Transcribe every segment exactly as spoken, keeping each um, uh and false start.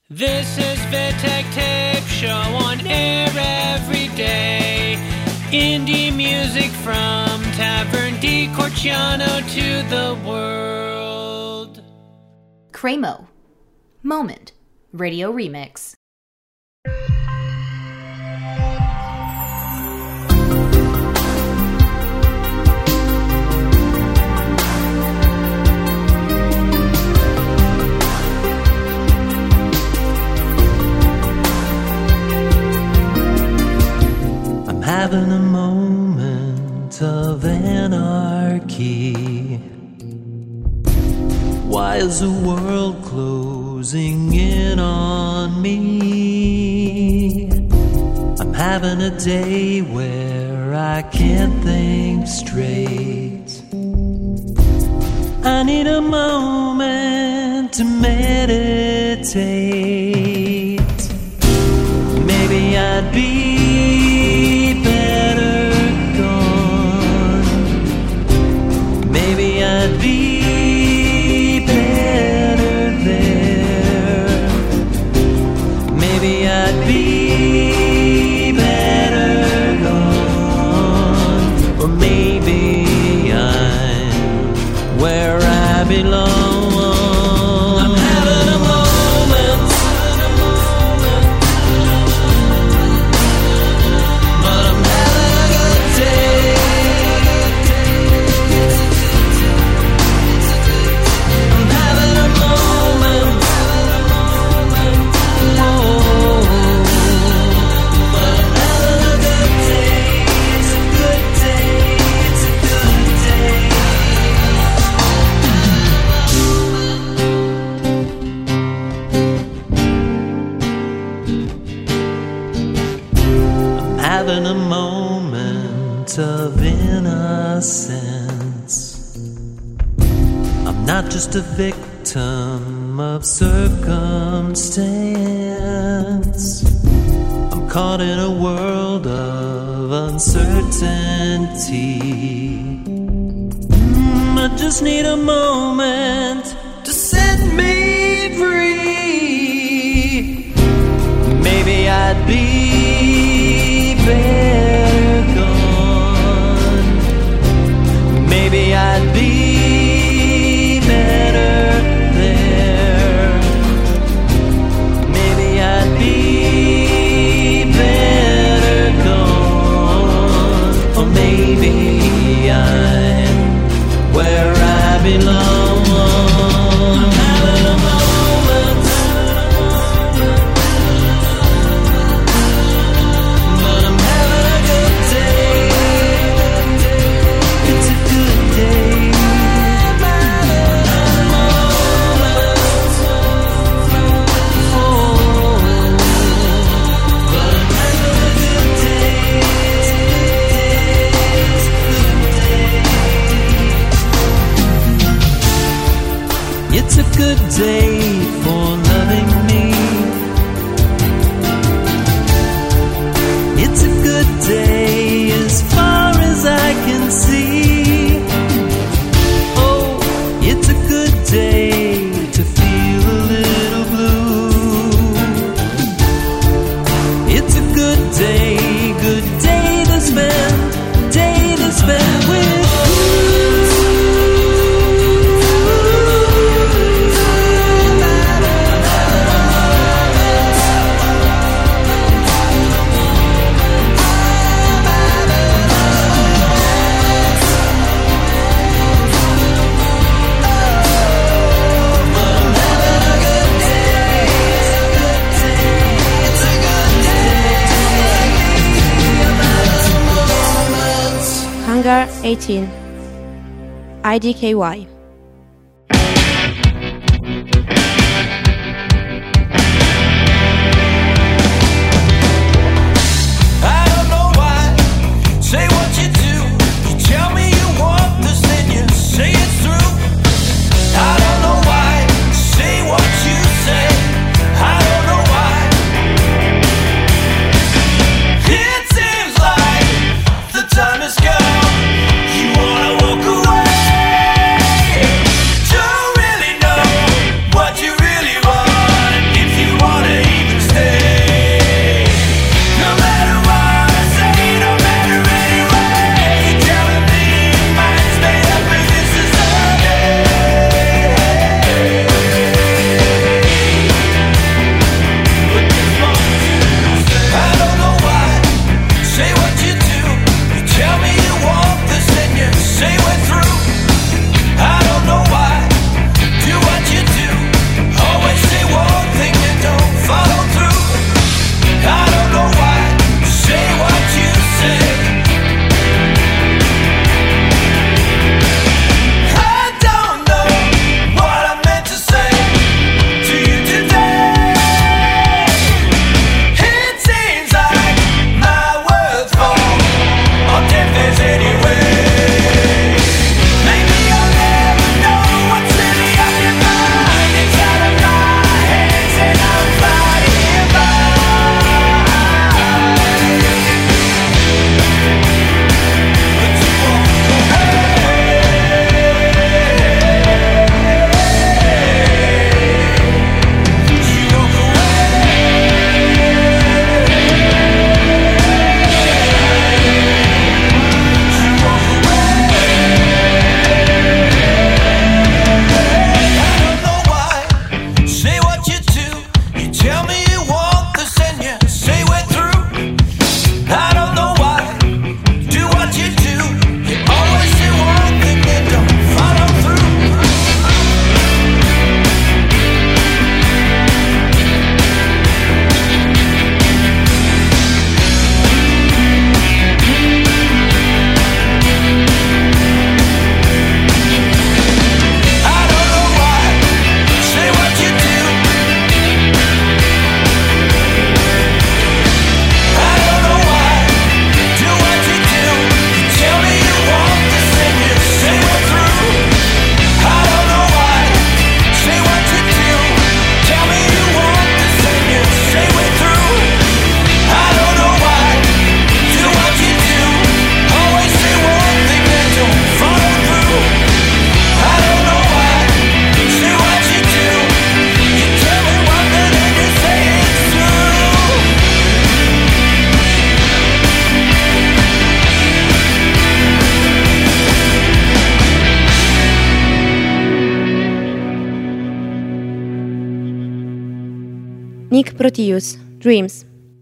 This is Vitek Tape Show on air every day. Indie music from Tavern di Corciano to the world. Cremo. Moment. Radio Remix. Having a moment of anarchy. Why is the world closing in on me? I'm having a day where I can't think straight. I need a moment to meditate. Maybe I'd be I'd be better there. Maybe I'd be better gone. Or maybe I'm where I belong. I'm having a moment, but I'm having a good day. Having a moment of innocence. I'm not just a victim of circumstance. I'm caught in a world of uncertainty. Mm, I just need a moment to set me free. Maybe I'd be better gone. Maybe I'd be better there. Maybe I'd be better gone. Or maybe I'm where I belong. I'm having a moment, but I'm having a good day. It's a good day. I'm having a moment, oh, but I'm having a good day. It's a good day. It's a good day for loving me. It's a good day as far as I can see. Oh, it's a good day to feel a little blue. It's a good day, good day to spend, day to spend with you. Hangar eighteen. I D K Y. Time is gone. You wanna walk away. Nick Proteus, Dreams.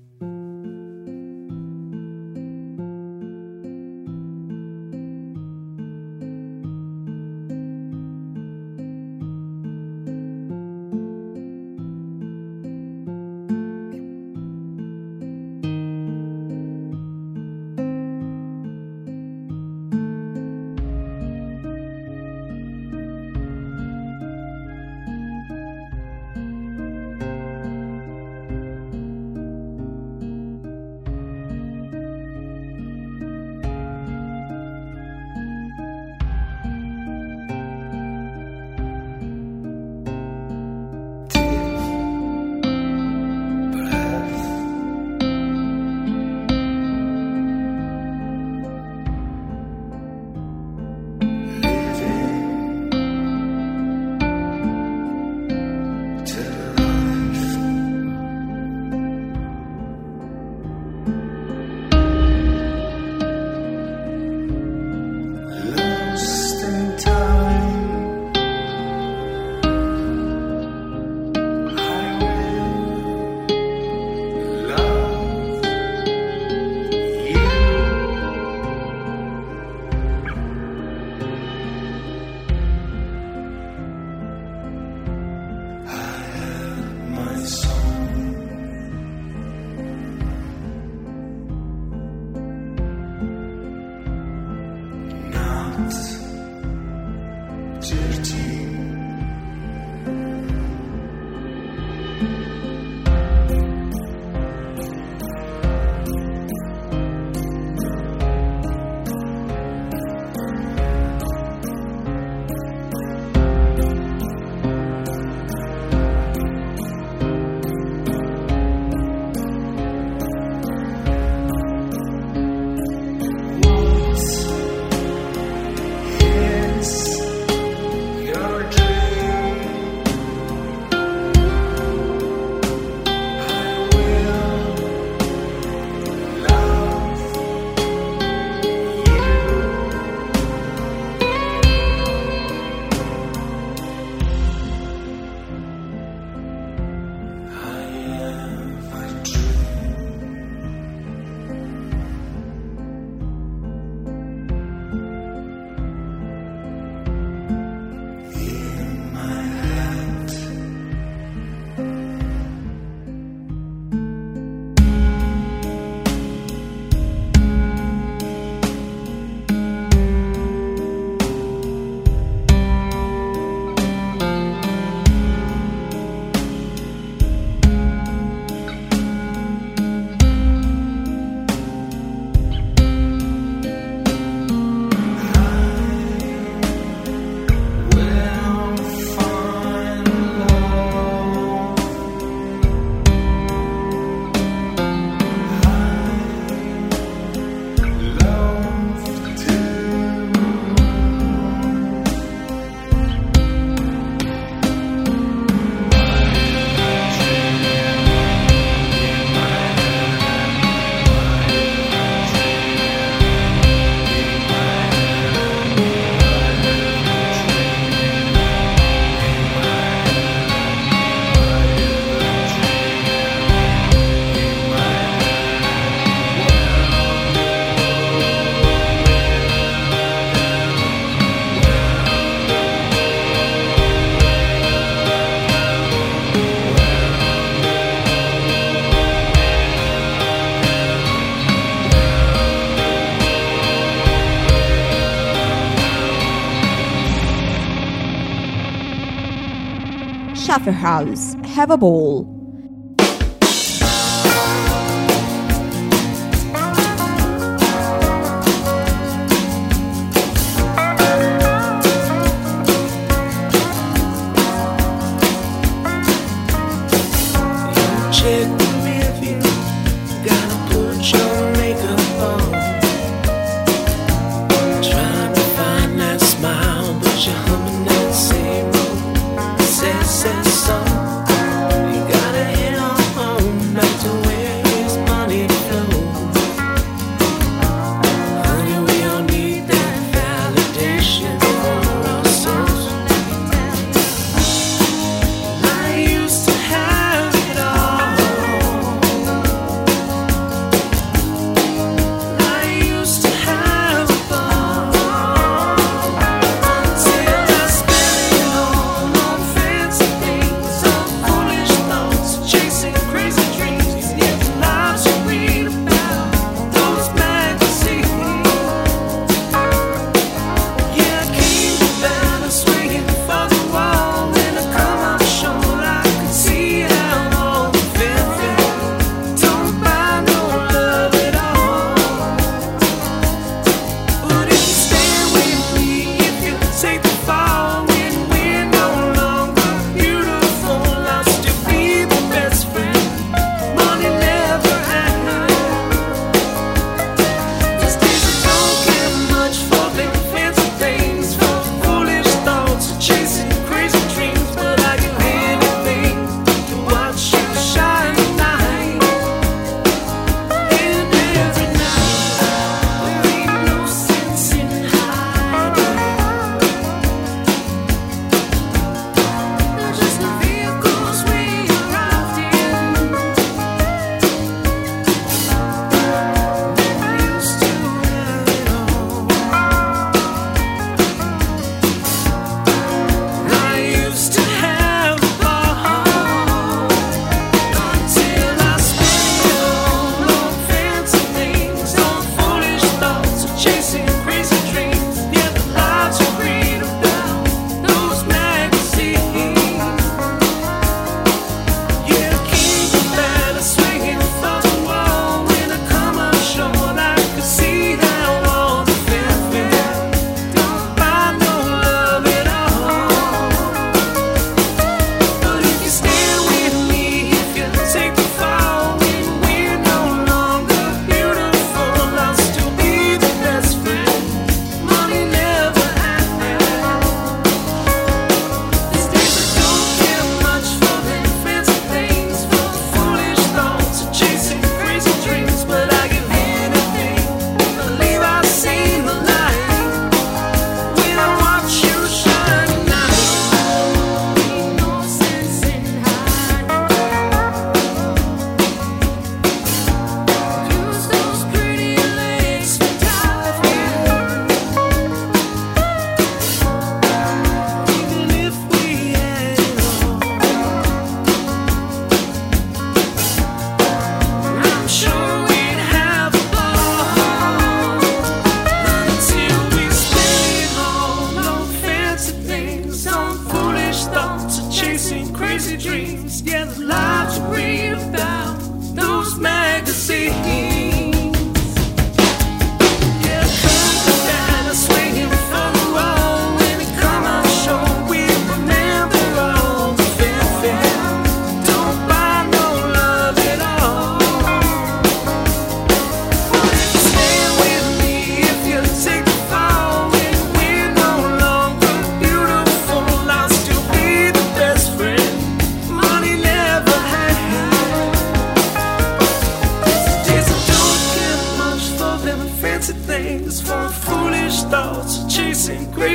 Schafferhaus, Have a Ball. Check the rear view, gotta put your makeup on. Trying to find that smile, but you're humming that same old sad, sad song. You gotta head on home, back to where his money flows. Honey, we all need that validation for our souls. I used to have it all.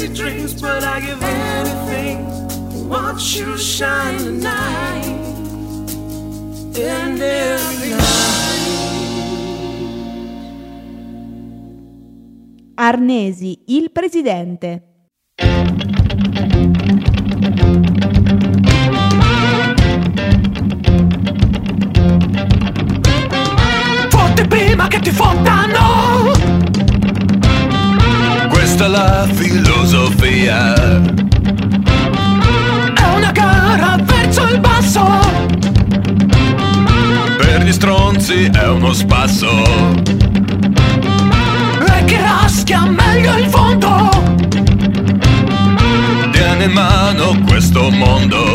fancy dreams, but I give anything. Want you to shine tonight and every night. Arnesi, il presidente. Fotti prima che ti fottano. Questa è la filosofia. È una gara verso il basso. Per gli stronzi è uno spasso. E che raschia meglio il fondo. Tieni in mano questo mondo.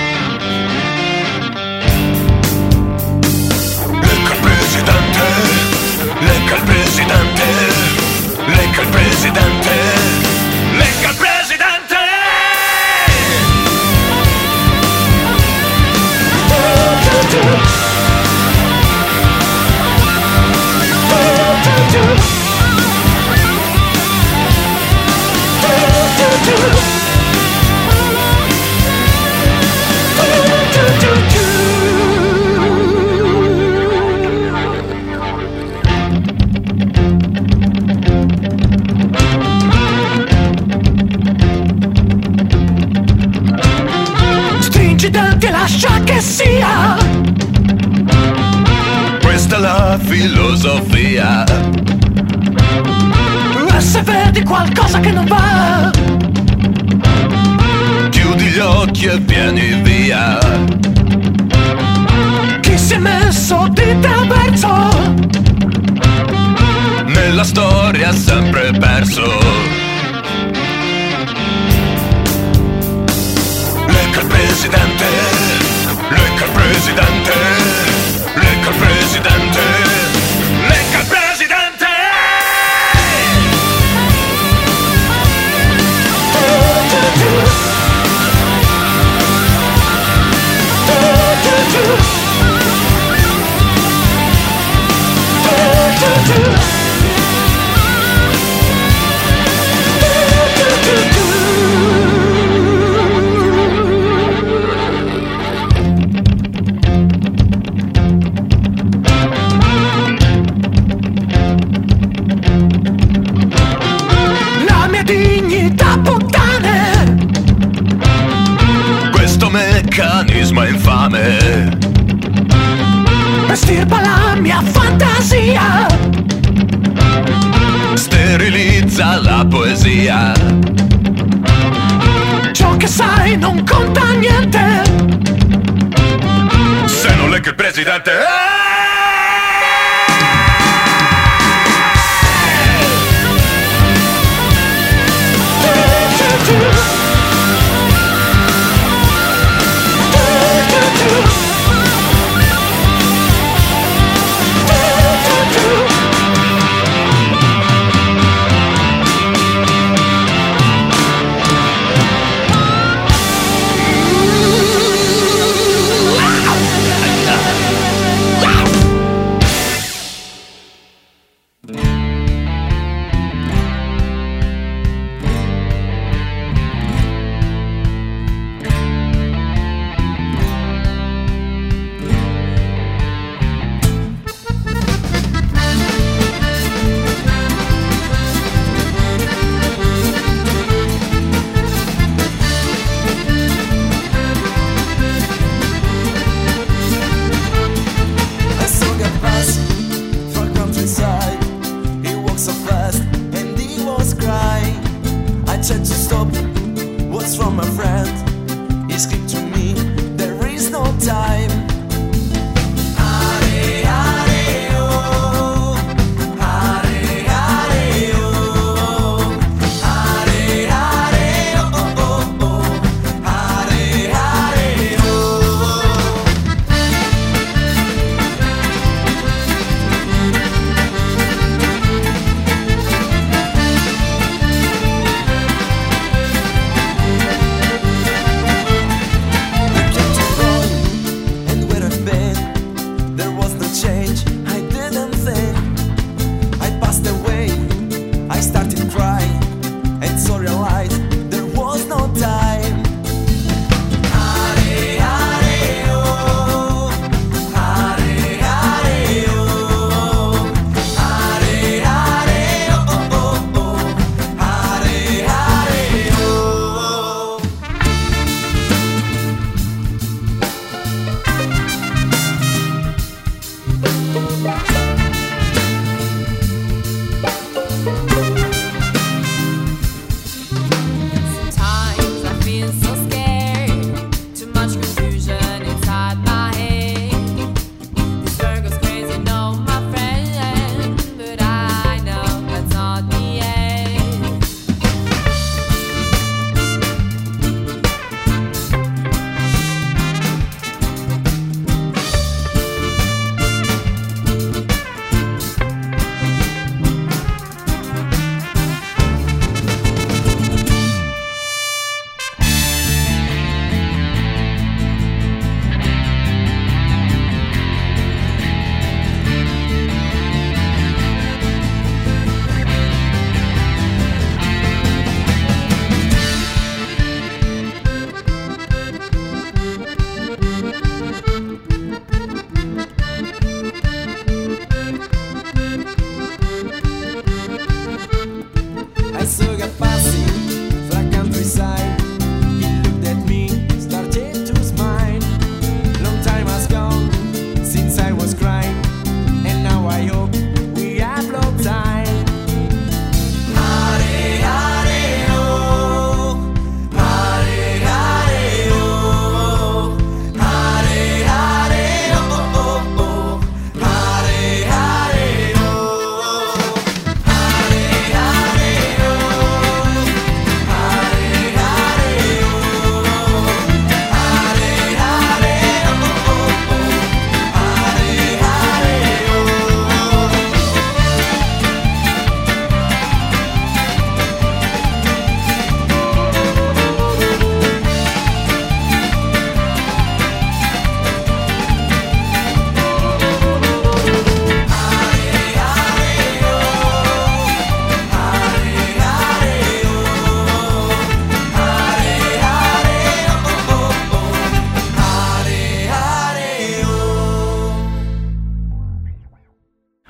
Lecca il presidente. Lecca il presidente. Lecca il presidente. Lecca il presidente. Stringi i denti e lascia che sia. Questa è la filosofia. E se vedi qualcosa che non va, chiudi gli occhi e vieni via. Chi si è messo di traverso nella storia ha sempre perso. Lecca il presidente. Lecca il presidente. Lecca il presidente. Lecca il presidente. La mia dignità, puttane. Questo meccanismo è infame. Estirpa la mia fantasia. Sterilizza la poesia. Ciò che sai non conta niente se non lecca il presidente. Wow!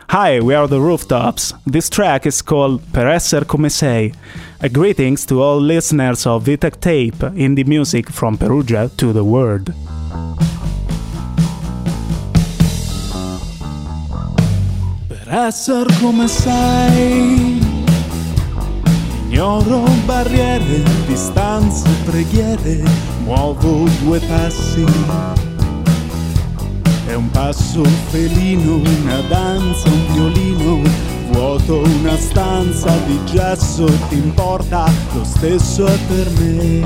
Hi, we are the Rooftops. This track is called Per Esser Come Sei. A greetings to all listeners of Vitek Tape, indie music from Perugia to the world. Per esser come sei, ignoro barriere, distanze, preghiere, muovo due passi. È un passo felino, una danza, un violino, vuoto una stanza di gesso, ti importa, lo stesso è per me.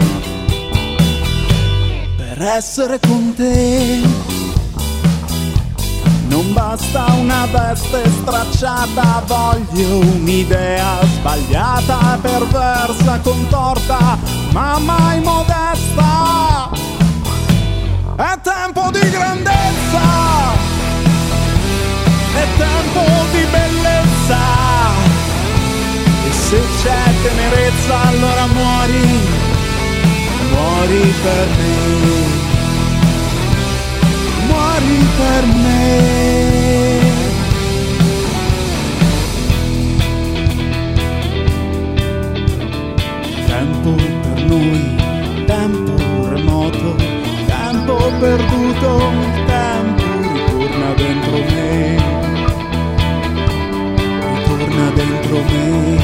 Per essere con te non basta una veste stracciata, voglio un'idea sbagliata, perversa, contorta, ma mai modesta. È tempo di grandezza, è tempo di bellezza, e se c'è tenerezza allora muori, muori per me, muori per me. Tempo per noi, tempo remoto, tempo perduto, il tempo ritorna dentro me, ritorna dentro me,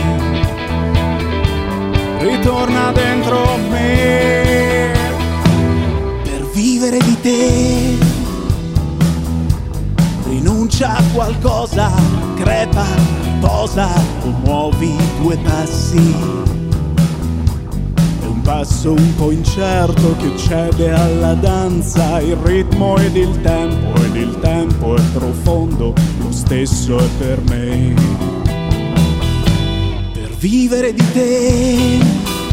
ritorna dentro me. Per vivere di te rinuncia a qualcosa, crepa, posa o muovi due passi. Passo un po' incerto che cede alla danza, il ritmo ed il tempo, ed il tempo è profondo, lo stesso è per me. Per vivere di te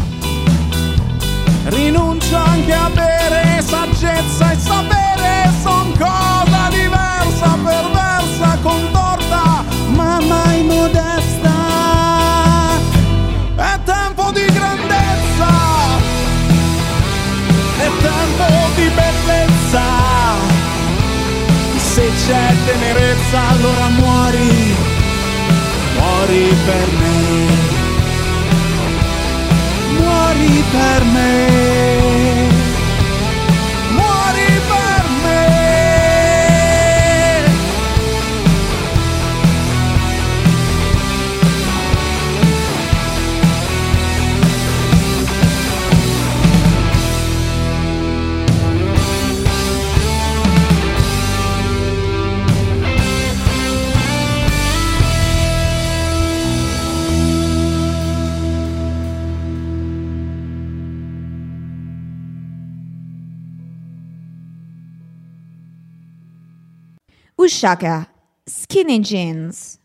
rinuncio anche a bere, saggezza e sapere son cosa diversa, perversa, contorta, ma mai modesta. È tempo di grandezza, è tempo di bellezza, se c'è tenerezza allora muori, muori per me, muori per me, muori per me. Ushaka, Skinny Jeans.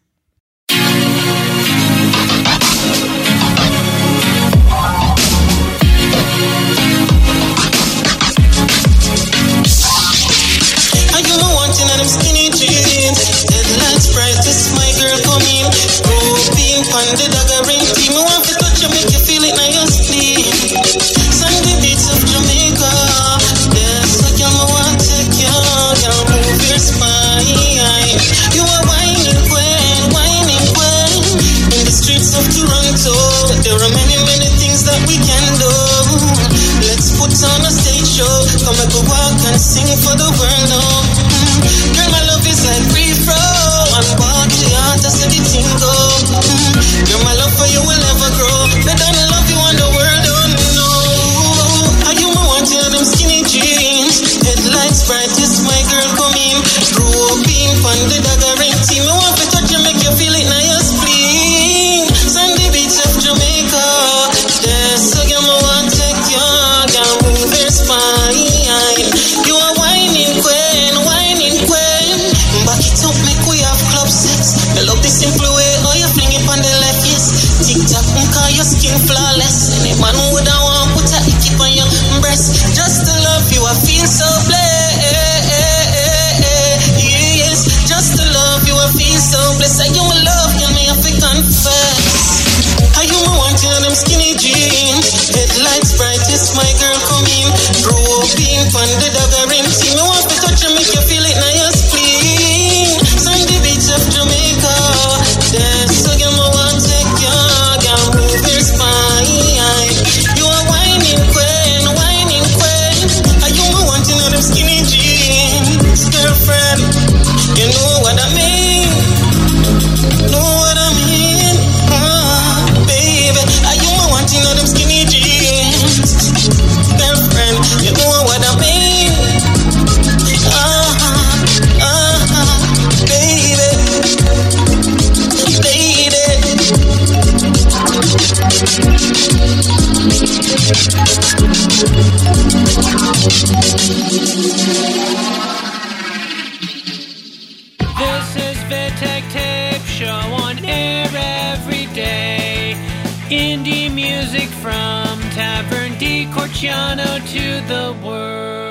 I do my wanting and them skinny jeans. Deadlights bright, this my girl come in. Roping pan the dagger ring team. I want to touch you, make you feel it now your spleen. Sandy beats of Jamaica. Yes, I can want to take you. Girl, move your spine. You are whining queen, whining queen. In the streets of Toronto, there are many, many things that we can do. Let's put on a stage show. Come and go walk and sing for the world now. Mm-hmm. Girl, my love is like free throw. And walk the heart, I said the thing go. Mm-hmm. Girl, my love for you will never grow. Better than love you on the world, don't know. Are you my wanting on them skinny jeans? Headlights bright, yes, my girl come in. Roping on the dagger ring team. I want to touch you, make you feel it now your spleen. Sandy beach of Jamaica. Yes, so girl, I want to take you. Girl, move your spine. You are whining queen, whining queen. Back it up, make we have club sex. I love the simple way, oh you fling it on the left, yes. Tick tock, call your skin flawless. Any man would I want put a icky on your breast. Just to love you, I feel so blessed. Yes, just to love you, I feel so blessed. Are you my love, you may have to confess. Are you my wanting on them skinny jeans? Headlights bright, yes, my girl come in. Roping on the dagger ring team. I want to touch you, make you feel it now your spleen. Sandy beach of Jamaica. music from Tavern di Corciano to the world.